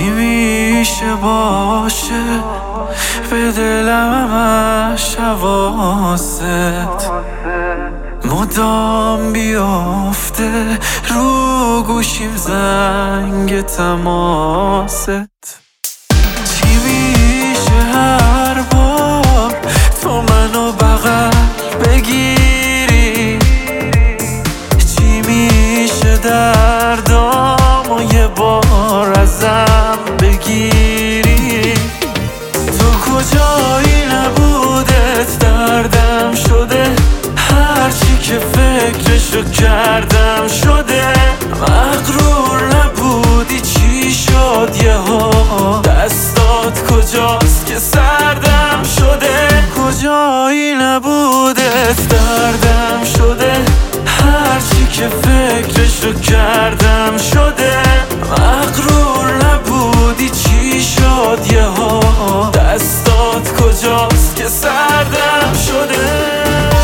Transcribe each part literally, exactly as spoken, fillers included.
چی میشه باشه به دلم همش حواست مدام بیافته رو گوشیم زنگ تماست. چی میشه هر بار تو منو بغل بگیری؟ چی میشه دردامو یه بار ازم بگیری؟ تو کجایی نبودت دردم شده، هرچی که فکرشو کردم شده. مغرور نبودی چی شد یهو؟ دستات کجاست که سردم شده؟ کجایی نبودت دردم شده، هرچی که فکرشو کردم شده. مغرور نبودی چی شد یهو؟ دستات کجاست که سردم شده؟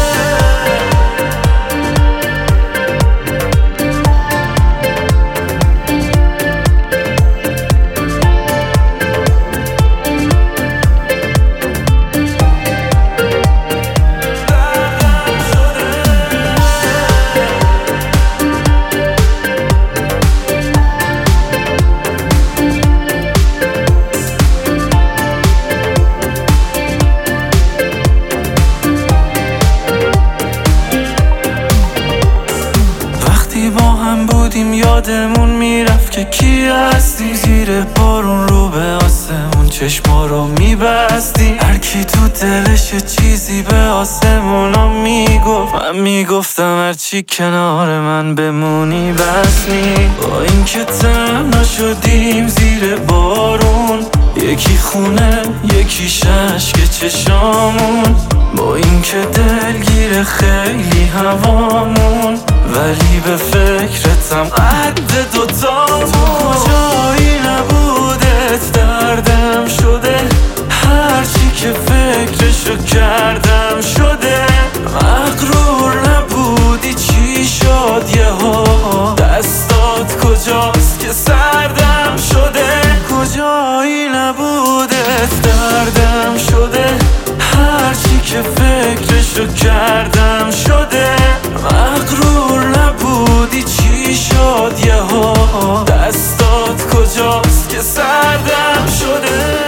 با هم بودیم یادمون میرفت که کی هستی. زیر بارون رو به آسمون چشما رو میبستی. هر کی تو دلش چیزی به آسمونا میگفت، من میگفتم هرچی کنار من بمونی بس نی. با این که تنها شدیم زیر بارون، یکی خونه یکی ششک چشامون. با این که دلگیر خیلی هوامون، ولی به فکرتم قد دوتامون. تو کجایی نبودت دردم شده، هرچی که فکرشو کردم شده. مغرور نبودی چی شد یهو؟ دستات کجاست که سردم شده؟ کجایی نبودت دردم شده، هرچی که فکرشو کردم شده. مغرور نبودی چی شد یهو؟ دستات کجاست که سردم شده؟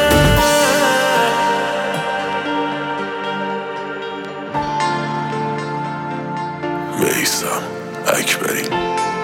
میثم اکبری.